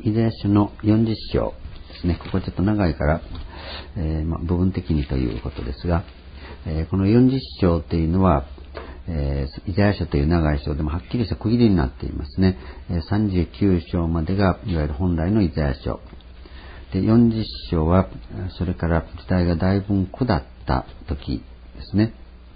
イザヤ書の40章ですね。ここちょっと長いから、部分的にということですが、この40章というのは、イザヤ書という長い章でもはっきりした区切りになっていますね。39章までがいわゆる本来のイザヤ書で、40章はそれから時代がだいぶ下った時ですね。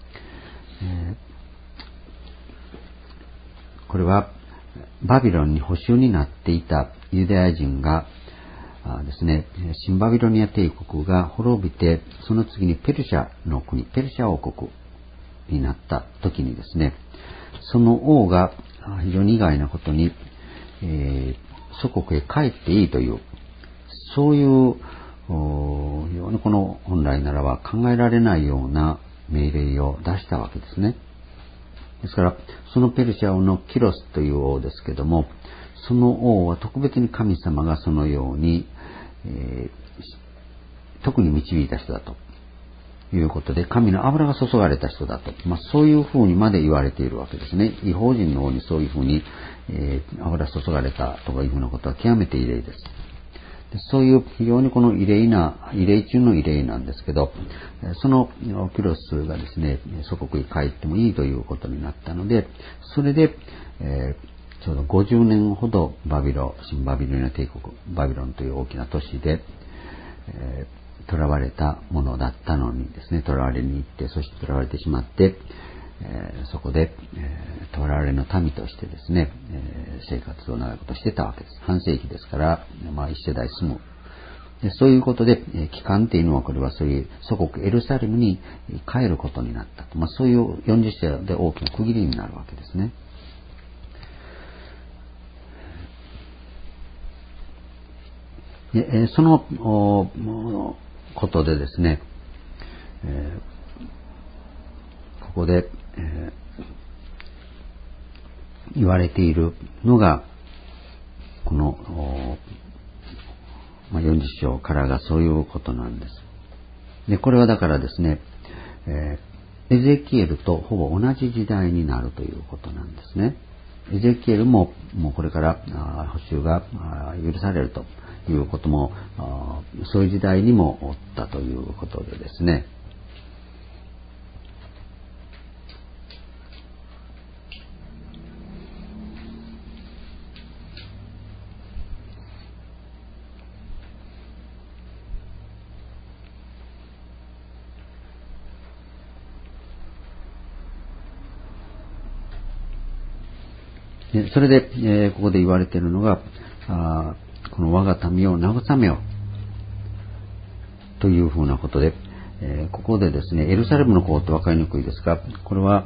これはバビロンに捕囚になっていたユダヤ人がですね、新バビロニア帝国が滅びて、その次にペルシャの国、ペルシャ王国になった時にですね、その王が非常に意外なことに、祖国へ帰っていいという、そういう非常にこの本来ならば考えられないような命令を出したわけですね。ですから、そのペルシャ王のキロスという王ですけども、その王は特別に神様がそのように、特に導いた人だということで、神の油が注がれた人だと、そういうふうにまで言われているわけですね。異邦人の王にそういうふうに、油注がれたとかいうふうなことは極めて異例です。そういう非常にこの異例中の異例なんですけど、そのキロスがですね、祖国に帰ってもいいということになったので、それで、ちょうど50年ほど新バビロニア帝国、バビロンという大きな都市で、囚われたものだったのにですね、囚われに行って、そして囚われてしまって、そこで、囚われの民としてですね、生活を長いことしてたわけです。半世紀ですから、一世代住む。でそういうことで、帰還っていうのは、これはそういう祖国エルサレムに帰ることになったと。そういう40世で大きな区切りになるわけですね。でそのことでですね、ここで、言われているのが、この40章からがそういうことなんです。で、これはだからですね、エゼキエルとほぼ同じ時代になるということなんですね。エゼキエルももうこれから捕囚が許されるということも、そういう時代にもおったということでですね、それで、ここで言われているのが、この我が民を慰めよというふうなことで、ここでですね、エルサレムの方って分かりにくいですが、これは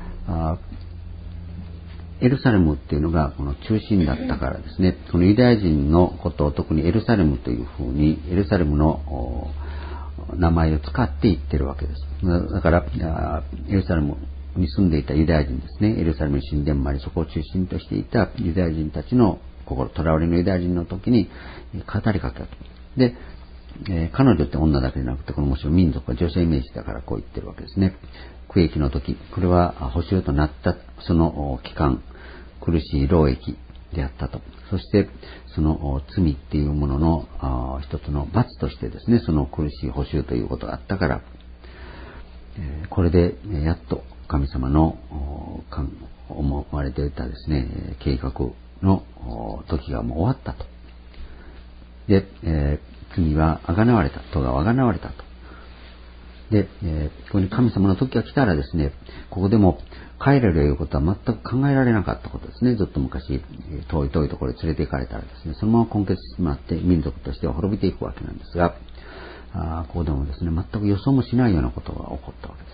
エルサレムっていうのがこの中心だったからですね、このユダヤ人のことを特にエルサレムというふうに、エルサレムの名前を使って言ってるわけです。だから、エルサレムに住んでいたユダヤ人ですね、エルサレムに神殿もあり、そこを中心としていたユダヤ人たちの心、囚われのユダヤ人の時に語りかけたと。で、彼女って女だけじゃなくて、このもちろん民族は女性イメージだからこう言ってるわけですね。苦役の時、これは捕囚となったその期間、苦しい労役であったと。そしてその罪っていうものの一つの罰としてですね、その苦しい捕囚ということがあったから、これでやっと神様の思われていたですね、計画の時がもう終わったと。で、罪はあがなわれた、咎はあがなわれたと。で、ここに神様の時が来たらですね、ここでも帰れるということは全く考えられなかったことですね。ずっと昔、遠いところに連れて行かれたらですね、そのまま根血してしまって民族としては滅びていくわけなんですが、ここでもですね、全く予想もしないようなことが起こったわけです。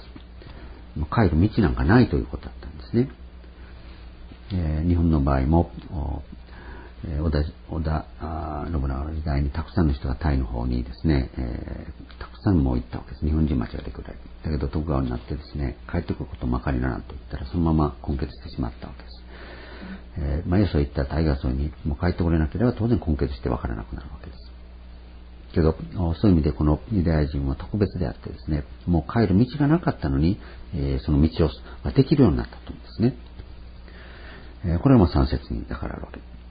帰る道なんかないということだったんですね。日本の場合も、織田信長の時代にたくさんの人がタイの方にですね、たくさんもう行ったわけです。日本人間違ってくらい。だけど徳川になってですね、帰ってくることもまかりならんと言ったら、そのまま根血してしまったわけです。よそ行った大河荘にもう帰ってこれなければ当然根血してわからなくなるわけです。けど、そういう意味でこのユダヤ人は特別であってですね、もう帰る道がなかったのに、その道ができるようになったというんですね。これも3節にだからあるわけ。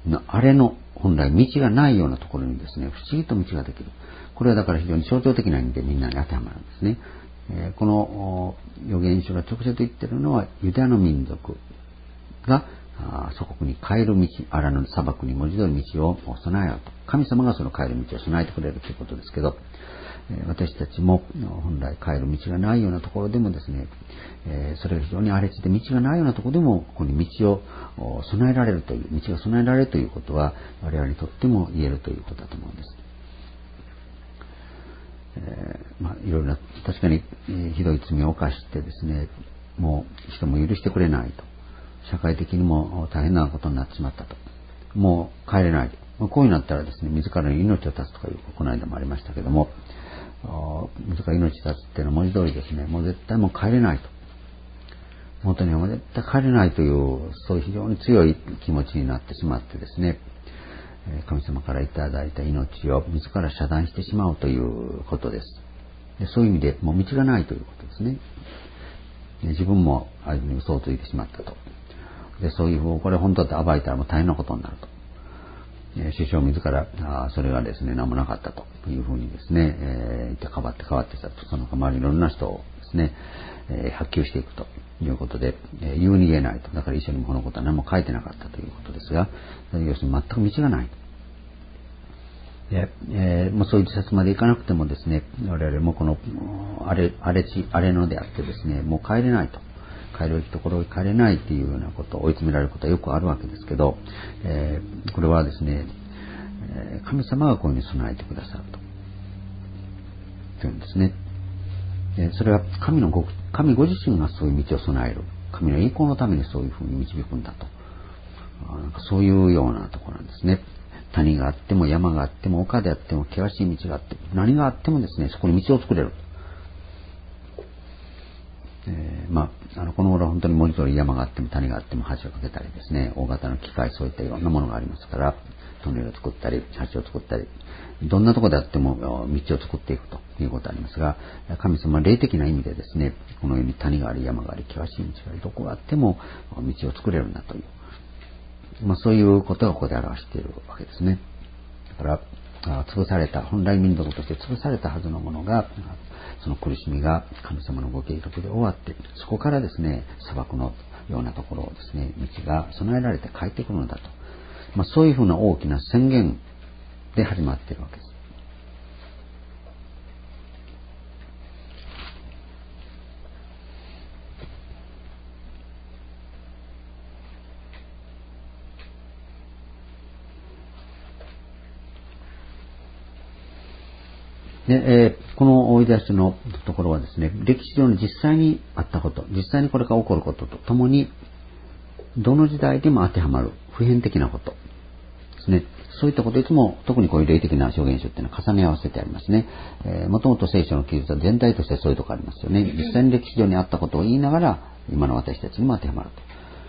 あれの本来道がないようなところにですね、不思議と道ができる。これはだから非常に象徴的な意味でみんなに当てはまるんですね。この預言書が直接言っているのは、ユダヤの民族が祖国に帰る道、アラノ砂漠に文字通り道を備えようと。神様がその帰る道を備えてくれるということですけど、私たちも本来帰る道がないようなところでもですね、それが非常に荒れ地で道がないようなところでも、ここに道を備えられるという、道が備えられるということは、我々にとっても言えるということだと思うんです。いろいろな、確かに、ひどい罪を犯してですね、もう人も許してくれないと。社会的にも大変なことになってしまったと。もう帰れないと。こういうなったらですね、自らに命を絶つとかいう、この間もありましたけども、自ら命を絶つっていうのは文字通りですね、もう絶対もう帰れないと。元にはもう絶対帰れないという、そういう非常に強い気持ちになってしまってですね、神様からいただいた命を自ら遮断してしまうということです。で、そういう意味でもう道がないということですね。自分もああいうふうに嘘をついてしまったと。で、そういう、これ本当だって暴いたらもう大変なことになると。首相自ら、それがですね、何もなかったというふうにですね、言って変わってしたと。その周りいろんな人をですね、発給していくということで、言うに言えないと。だから一緒にもこのことは何も書いてなかったということですが、要するに全く道がない。もうそういう自殺までいかなくてもですね、我々もこの荒れ野であってですね、もう帰れないと。帰るべきところに帰れないっていうようなこと、追い詰められることはよくあるわけですけど、これはですね、神様がこういうふうに備えてくださるというんですね。それは神ご自身がそういう道を備える。神の栄光のためにそういうふうに導くんだと。なんかそういうようなところなんですね。谷があっても山があっても丘であっても険しい道があっても何があってもですね、そこに道を作れる。この頃は本当に文字通り山があっても谷があっても橋を架けたりですね、大型の機械、そういったいろんなものがありますから、トンネルを作ったり、橋を作ったり、どんなところであっても道を作っていくということがありますが、神様は霊的な意味でですね、このように谷があり、山があり、険しい道があり、どこがあっても道を作れるんだという、そういうことがここで表しているわけですね。だから、潰された、本来民族として潰されたはずのものが、その苦しみが神様のご計画で終わって、そこからですね、砂漠のようなところをですね、道が備えられて帰ってくるのだと。そういうふうな大きな宣言で始まっているわけです。で、この追い出しのところはですね、歴史上に実際にあったこと、実際にこれが起こることとともに、どの時代でも当てはまる普遍的なことですね。そういったこといつも、特にこういう霊的な証言書っていうのは重ね合わせてありますね。もともと聖書の記述は全体としてそういうところありますよね。実際に歴史上にあったことを言いながら、今の私たちにも当てはまる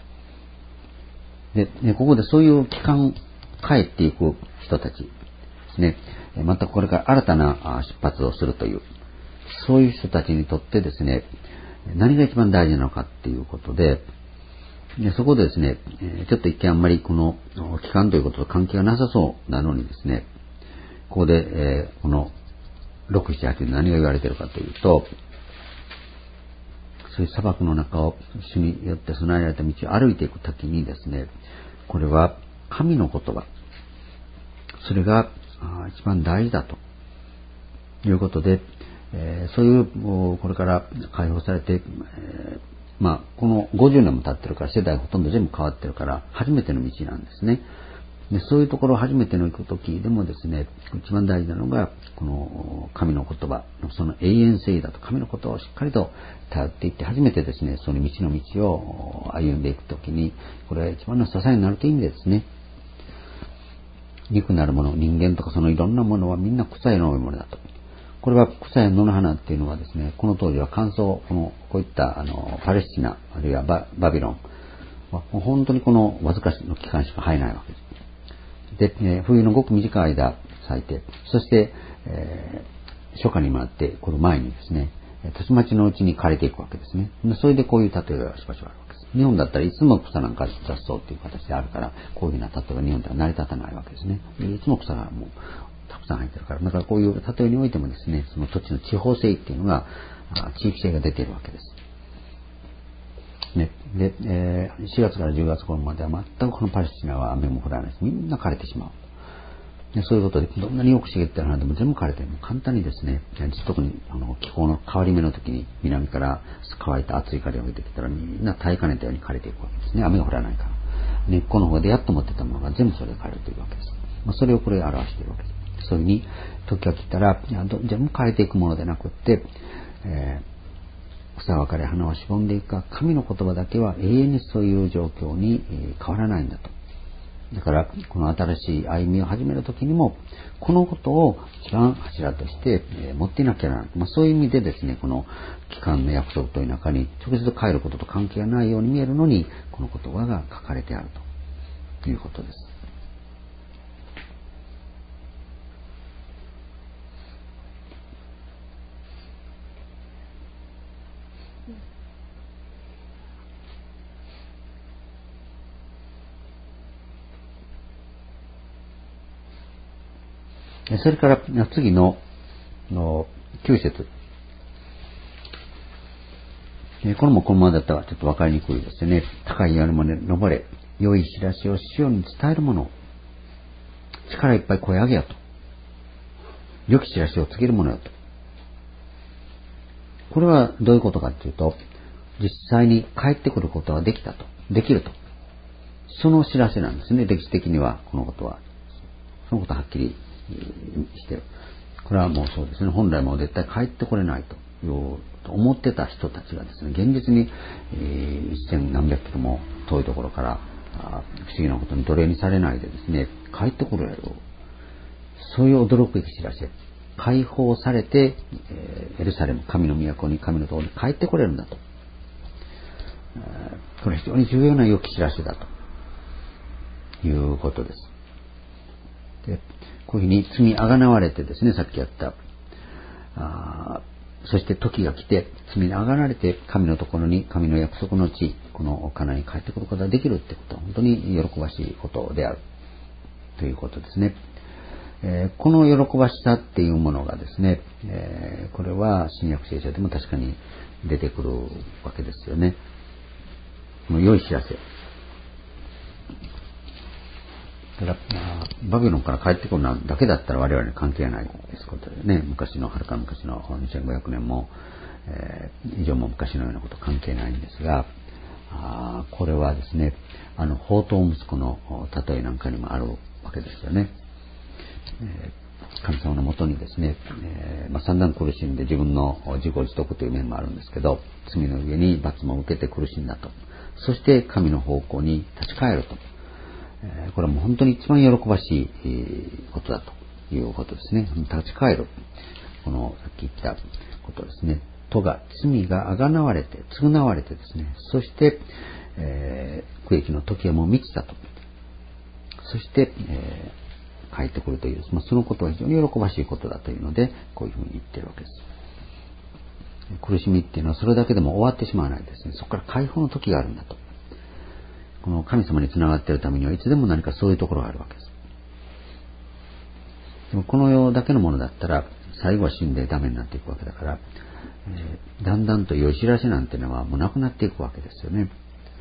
と。で、ここでそういう期間、帰っていく人たちですね。またこれから新たな出発をするという、そういう人たちにとってですね、何が一番大事なのかっていうことで、そこでですね、ちょっと一見あんまりこの期間ということと関係がなさそうなのにですね、ここで、この6、7、8で何が言われているかというと、そういう砂漠の中を主によって備えられた道を歩いていくときにですね、これは神の言葉、それが一番大事だということで、そういうこれから解放されて、この50年も経ってるから世代ほとんど全部変わってるから初めての道なんですね。で、そういうところを初めての行くときでもですね、一番大事なのがこの神の言葉のその永遠性だと、神の言葉をしっかりと頼っていって初めてですね、その道の道を歩んでいくときに、これは一番の支えになるという意味でですね、肉なるもの、人間とかそのいろんなものはみんな草へのものだと。これは草や野の花っていうのはですね、この当時は乾燥、こういったパレスチナ、あるいはバビロンは本当にこのわずかの期間しか生えないわけです。で、冬のごく短い間咲いて、そして、初夏に回ってくる前にですね、たちまちのうちに枯れていくわけですね。それでこういう例えがしばしばあるわけです。 日本だったらいつも草なんか雑草っていう形であるから、こういうふうな例えば日本では成り立たないわけですね。いつも草がもうたくさん入ってるから、だからこういう例えにおいてもですね、その土地の地方性っていうのが、地域性が出ているわけです。ね、で、4月から10月頃までは全くこのパレスチナは雨も降らないです。みんな枯れてしまう。でそういうことで、どんなによく茂ってある花でも全部枯れて、もう簡単にですね、特に気候の変わり目の時に南から乾いた熱い風が吹いてきたらみんな耐えかねたように枯れていくわけですね。雨が降らないから。根っこの方でやっと持ってたものが全部それで枯れているわけです。それをこれ表しているわけです。そういうふうに時が来たら、全部枯れていくものでなくって、草は枯れ花はしぼんでいくが、神の言葉だけは永遠にそういう状況に変わらないんだと。だから、この新しい歩みを始めるときにも、このことを一番柱として持っていなきゃならない。そういう意味でですね、この期間の約束という中に直接帰ることと関係がないように見えるのに、この言葉が書かれてあるということです。それから次の9節。これもこのままだったらちょっと分かりにくいですね。高い山まで登れ、良い知らしをシオンに伝えるものを、力いっぱい声上げよと。良き知らしを告げるものよと。これはどういうことかというと、実際に帰ってくることはできたと。できると。その知らせなんですね、歴史的にはこのことは。そのことははっきりしてる。これはもうそうですね、本来もう絶対帰ってこれないと思ってた人たちがですね、現実に、一千何百キロも遠いところから不思議なことに奴隷にされないでですね、帰ってこれる。そういう驚くべき知らせ。解放されて、エルサレム、神の都に、神のところに帰ってこれるんだと。これ非常に重要な良き知らせだということです。でこういうふうに罪あがなわれてですね、さっきやったそして時が来て罪にあがられて神のところに、神の約束の地、このカナンに帰ってくることができるってことは本当に喜ばしいことであるということですね。この喜ばしさっていうものがですね、これは新約聖書でも確かに出てくるわけですよね。この良い知らせ。ただバビロンから帰ってくるのだけだったら我々に関係ないですことでね、はるか昔の2500年も、以上も昔のようなこと関係ないんですが、これはですね、放蕩息子の例えなんかにもあるわけですよね。神様のもとにですね、散々苦しんで自分の自己自得という面もあるんですけど、罪の上に罰も受けて苦しんだと。そして神の方向に立ち返ると。これはもう本当に一番喜ばしいことだということですね。立ち返る。このさっき言ったことですね。罪があがなわれて、償われてですね、そして、苦役の時はもう満ちたと。そして、帰ってくるという、そのことは非常に喜ばしいことだというので、こういうふうに言っているわけです。苦しみっていうのはそれだけでも終わってしまわないですね。そこから解放の時があるんだと。この神様につながっているためにはいつでも何かそういうところがあるわけです。でもこの世だけのものだったら最後は死んでダメになっていくわけだから、だんだんと良い知らせなんていうのはもうなくなっていくわけですよね。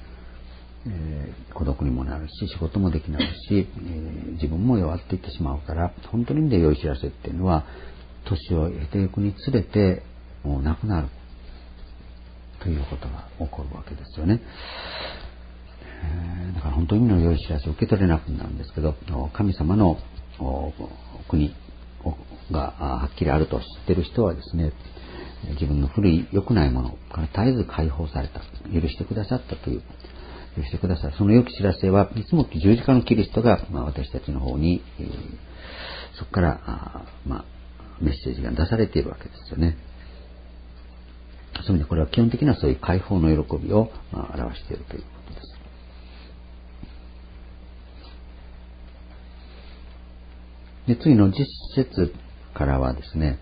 孤独にもなるし、仕事もできないし、自分も弱っていってしまうから、本当に意味で良い知らせっていうのは年を経ていくにつれてもうなくなるということが起こるわけですよね。だから本当に意味の良い知らせを受け取れなくなるんですけど、神様の国がはっきりあると知っている人はですね、自分の古い良くないものから絶えず解放された、許してくださったという、許してください。その良き知らせはいつも十字架のキリストが、私たちの方に、そこから、メッセージが出されているわけですよね。そういう意味でこれは基本的にはそういう解放の喜びを表しているということです。で次の10節からはですね、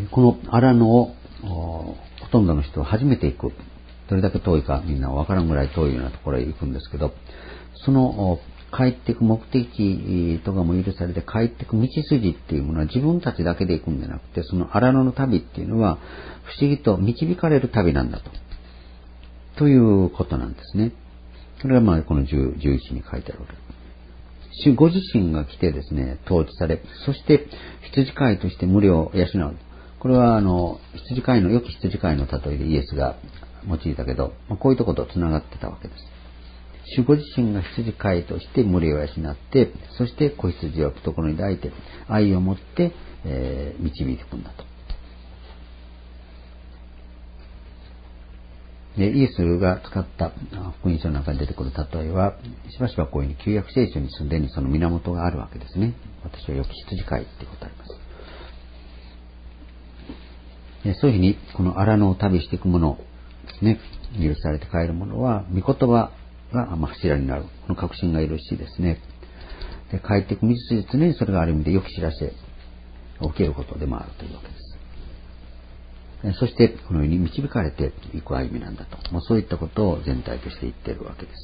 この荒野をほとんどの人は初めて行く。どれだけ遠いかみんなわからんぐらい遠いようなところへ行くんですけど、その帰っていく目的地とかも許されて帰っていく道筋っていうものは自分たちだけで行くんじゃなくて、その荒野の旅っていうのは不思議と導かれる旅なんだということなんですね。それがこの11に書いてあるわけです。主ご自身が来てですね、統治され、そして羊飼いとして群れを養う。これは羊飼いの、良き羊飼いの例えでイエスが用いたけど、こういうところと繋がってたわけです。主ご自身が羊飼いとして群れを養って、そして子羊を懐に抱いて、愛を持って、導いていくんだと。でイエスが使った福音書の中に出てくる例えは、しばしばこういうふうに旧約聖書にすでにその源があるわけですね。私は良き羊飼いっていうことがあります。そういうふうにこの荒野を旅していくものですね、許されて帰るものは御言葉が柱になる、この確信がいるしですね。で帰っていく道筋、常にそれがある意味で良き知らせを受けることでもあるというわけです。そしてこのように導かれていく歩みなんだと、そういったことを全体として言っているわけです。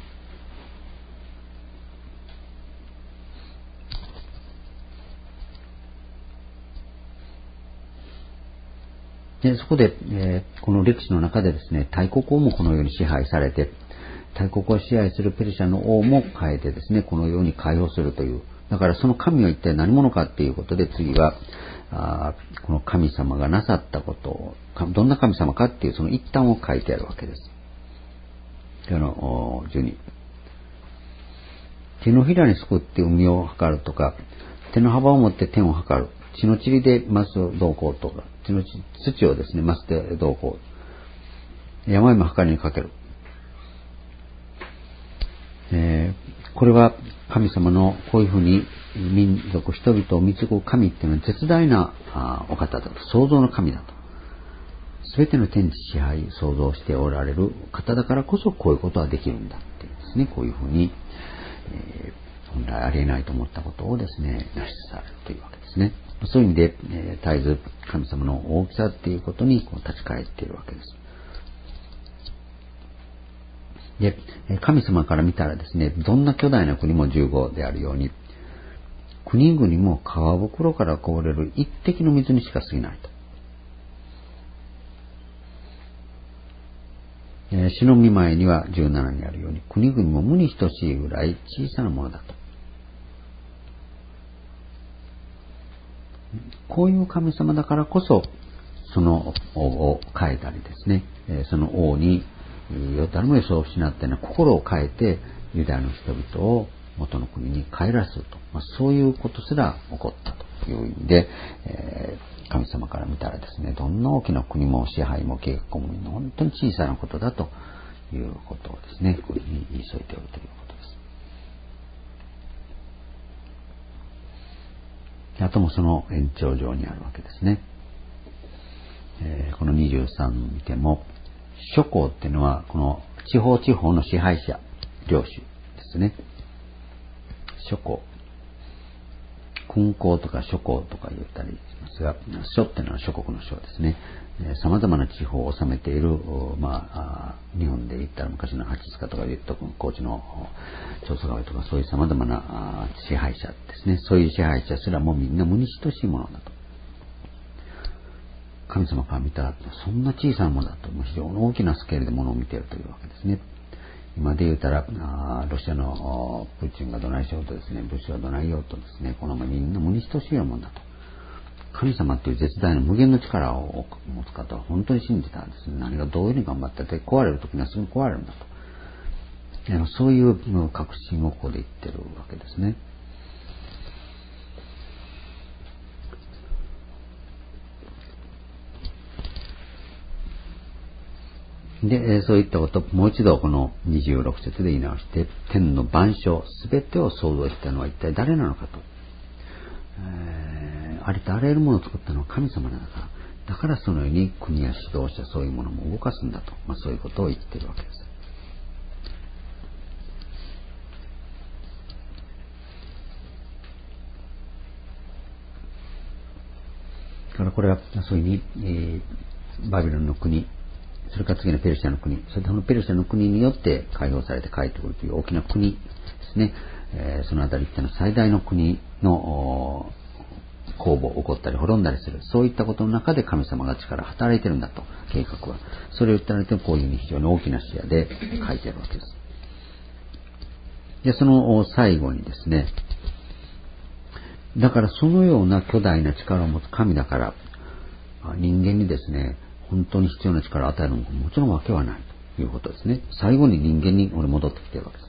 でそこで、この歴史の中でですね、大国王もこのように支配されて、大国を支配するペルシャの王も変えてですね、このように解放するという。だからその神は一体何者かっていうことで、次はこの神様がなさったことを、どんな神様かっていうその一端を書いてあるわけです。12。手のひらにすくって海を測るとか、手の幅を持って天を測る。血の塵で増す動向とか、土をですね、増して動向。山々測りにかける。これは神様のこういうふうに民族、人々を導く神っていうのは絶大なお方だと。創造の神だと。すべての天地支配、創造しておられる方だからこそこういうことはできるんだっていうですね、こういうふうに、本来ありえないと思ったことをですね、成しされるというわけですね。そういう意味で、絶えず神様の大きさっていうことに立ち返っているわけです。で、神様から見たらですね、どんな巨大な国も15であるように、国々も川袋からこぼれる一滴の水にしか過ぎないと。死の見舞いには17にあるように、国々も無に等しいぐらい小さなものだと。こういう神様だからこそ、その王を変えたりですね、その王に誰も予想を失ったような心を変えて、ユダヤの人々を元の国に帰らすと、そういうことすら起こったという意味で、神様から見たらですね、どんな大きな国も支配も計画も本当に小さなことだということをですね、こういうふうに言い添えておるということです。あともその延長上にあるわけですね。この23見ても、諸侯っていうのはこの地方地方の支配者、領主ですね。諸侯。君侯とか諸侯とか言ったりしますが、諸っていうのは諸国の諸ですね。様々な地方を治めている、日本で言ったら昔の八塚とか言った高知の長宗我部とかそういう様々な支配者ですね。そういう支配者すらもみんな無に等しいものだと。神様から見たらそんな小さなものだと、非常に大きなスケールでものを見ているというわけですね。今で言うたらロシアのプーチンがどないしようとですね、武士はどないようとですね、このみんな無に等しいようなものだと。神様という絶大な無限の力を持つ方は本当に信じたんですね。何がどういうふうに頑張ってて壊れる時にはすぐ壊れるんだと。そういう確信をここで言ってるわけですね。で、そういったことをもう一度この26節で言い直して、天の万象すべてを創造したのは一体誰なのかと。ありとあらゆるものを作ったのは神様なのか。だからそのように国や指導者そういうものも動かすんだと。そういうことを言っているわけです。 からこれはそういうふうに、バビロンの国、それから次のペルシャの国、それでこのペルシャの国によって解放されて帰ってくるという大きな国ですね。そのあたりっていうのは最大の国の攻防起こったり滅んだりする、そういったことの中で神様が力を働いてるんだと、計画は。それを言ったらこういうふうに非常に大きな視野で書いてあるわけです。で、その最後にですね、だからそのような巨大な力を持つ神だから、人間にですね、本当に必要な力を与えるのももちろんわけはないということですね。最後に人間に戻ってきているわけです。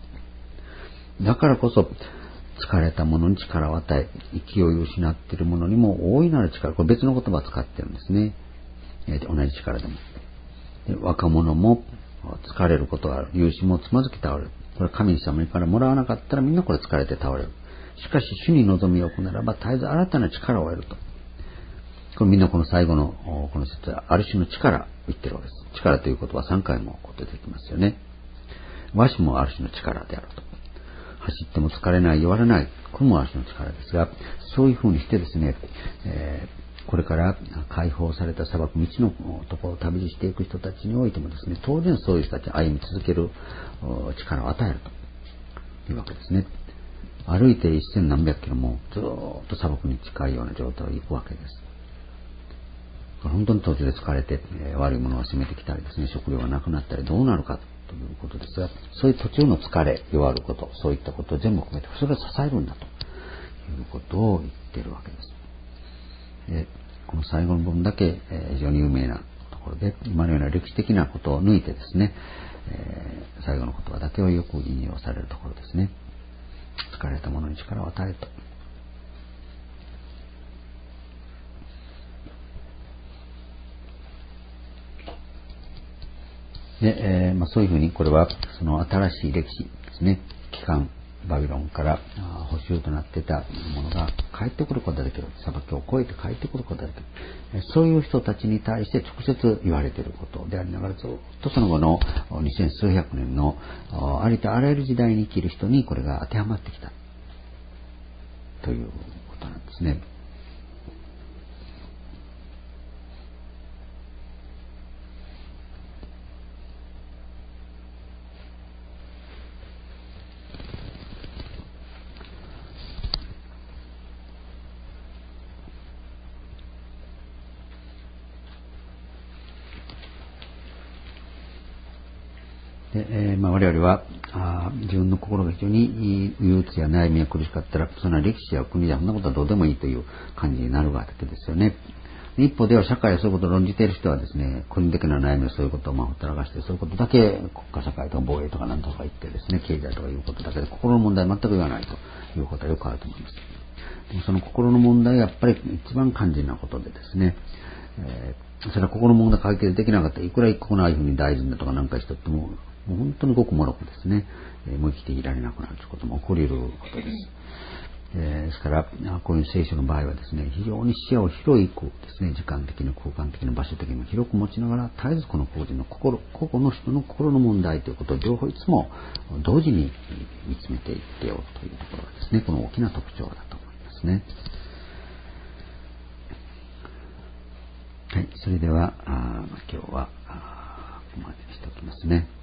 だからこそ、疲れた者に力を与え、勢いを失っている者にも大いなる力、これ別の言葉を使ってるんですね。同じ力でも。で、若者も疲れることがある。勇士もつまずき倒れる。これ神様からもらわなかったらみんなこれ疲れて倒れる。しかし主に望みを置くならば絶えず新たな力を得ると。これみんなこの最後のこの説はある種の力を言ってるわけです。力という言葉は3回も出てきますよね。和紙もある種の力であると。走っても疲れない、弱らない。これもある種の力ですが、そういうふうにしてですね、これから解放された砂漠、未知のところを旅していく人たちにおいてもですね、当然そういう人たちに歩み続ける力を与えるというわけですね。歩いて1000何百キロもずっと砂漠に近いような状態を行くわけです。本当に途中で疲れて、悪いものが攻めてきたりですね、食料がなくなったりどうなるかということですが、そういう途中の疲れ、弱ること、そういったことを全部含めて、それを支えるんだということを言っているわけです。この最後の部分だけ、非常に有名なところで、今のような歴史的なことを抜いてですね、最後の言葉だけをよく引用されるところですね。疲れた者に力を与えると。で、そういうふうにこれはその新しい歴史ですね、期間バビロンから捕囚となっていたものが帰ってくることができる、裁きを超えて帰ってくることができる、そういう人たちに対して直接言われていることでありながら、ずっとその後の2000数百年のありとあらゆる時代に生きる人にこれが当てはまってきたということなんですね。で、我々は自分の心が非常に憂鬱や悩みや苦しかったら、そんな歴史や国やそんなことはどうでもいいという感じになるわけですよね。一方では社会はそういうことを論じている人はですね、個人的な悩みはそういうことをほったらかして、そういうことだけ国家社会とか防衛とか何とか言ってですね、経済とかいうことだけで心の問題は全く言わないということはよくあると思います。でもその心の問題はやっぱり一番肝心なことでですね、それは心の問題解決できなかったらいくらこのああいうふうに大臣だとかなんかしとっても、もう本当にごくもろくですね、もう生きていられなくなるということも起こり得ることです。ですから、こういう聖書の場合はですね、非常に視野を広くですね、時間的な空間的な場所的にも広く持ちながら、絶えずこの個人の個々の人の心の問題ということを両方いつも同時に見つめていってよというところがですね、この大きな特徴だと思いますね。はい、それでは今日はここまでにしておきますね。